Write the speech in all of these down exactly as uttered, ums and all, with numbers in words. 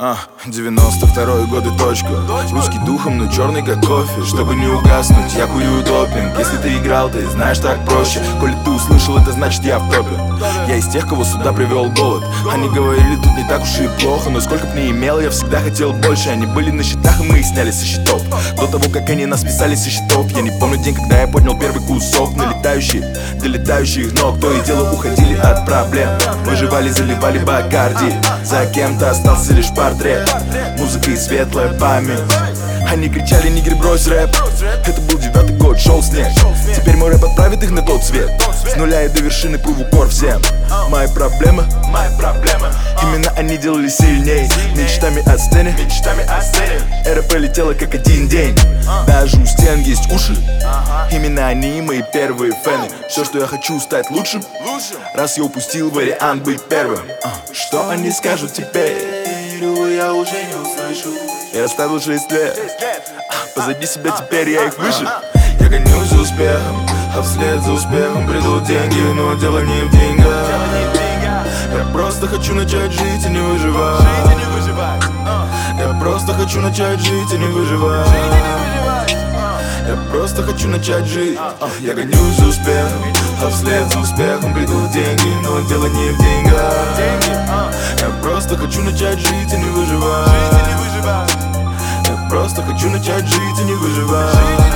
А, девяносто второй год и точка. Русский духом, но черный как кофе. Чтобы не угаснуть, я курю допинг. Если ты играл, ты знаешь, так проще. Коли ты услышал, это значит я в топе. Я из тех, кого сюда привел голод. Они говорили, тут не так уж и плохо, но сколько б ни имел, я всегда хотел больше. Они были на счетах, и мы их сняли со счетов. До того, как они нас списали со счетов. Я не помню день, когда я поднял первый кусок. Налетающие, долетающих ног. То и дело уходили от проблем. Выживали, заливали Бакарди. За кем-то остался лишь портрет. Музыка и светлая память. Они кричали: нигер, брось рэп. Это был девятый год, шел снег. Теперь мой рэп отправит их на тот свет. С нуля и до вершины плыву в упор всем. Мои проблемы, мои проблемы. Именно они делали сильней. Мечтами о сцене, мечтами о сцене. Эра пролетела как один день. Даже у стен есть уши. Именно они мои первые фэны. Все, что я хочу, стать лучшим. Раз я упустил вариант быть первым. Что они скажут теперь? Я уже не услышу. Я оставил шесть лет. Позади себя теперь я их выше. Я гонюсь за успехом, а вслед за успехом придут деньги. Но дело не в деньгах. Я просто хочу начать жить и не выживать. Я просто хочу начать жить и не выживать. Я просто хочу начать жить. Я гонюсь за успехом, а вслед за успехом придут деньги. Но дело не в деньгах. Я просто хочу начать жить и не выживать. Я просто хочу начать жить и не выживать.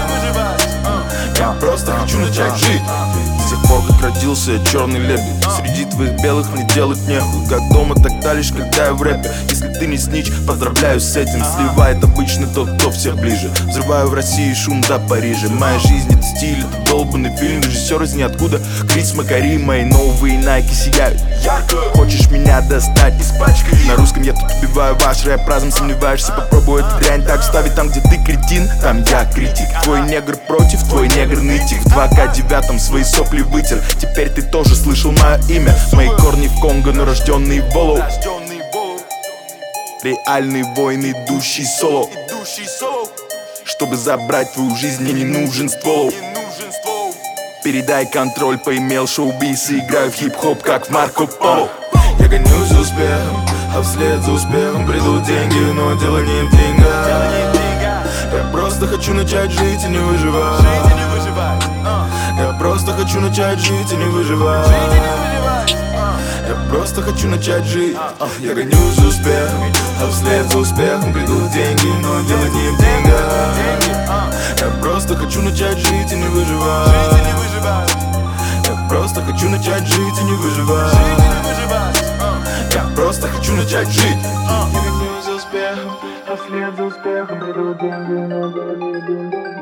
Я просто хочу начать жить. С тех пор, как родился я черный лебедь. Среди твоих белых мне делать нехуй. Как дома, тогда лишь когда я в рэпе. Если ты не снич, поздравляю с этим. Сливает обычно тот, кто всех ближе. Взрываю в России шум до Парижа. Моя жизнь это стиль, это долбанный фильм. Режиссер из ниоткуда, Крис Макари. Мои новые найки сияют ярко. Хочешь меня достать? Испачкай. На русском я тут убиваю ваш рэп. Разом сомневаешься, попробуй эту дрянь так вставить. Там, где ты кретин, там я критик. Твой негр против, твой негр нытик. В два ка девятом свои сопли вытер. Теперь ты тоже слышал мое имя. Мои корни в Конго, но рожденный в Волоу. Реальный воин, идущий соло. Чтобы забрать твою жизнь, мне не нужен ствол. Передай контроль, поимел шоу-биз и играю в хип-хоп, как в Марко Поло. Я гонюсь за успехом, а вслед за успехом придут деньги. Но дело не в деньгах. Я просто хочу начать жить и не выживать. Я просто хочу начать жить и не выживать. Я просто хочу начать жить. Я гонюсь за успехом, а вслед за успехом придут деньги. Но дело не в деньгах. Я просто хочу начать жить и не выживать. Я просто хочу начать жить и не выживать. Я просто хочу начать жить. Я гонюсь за успехом, а вслед за успехом придут деньги, но дело не в деньгах.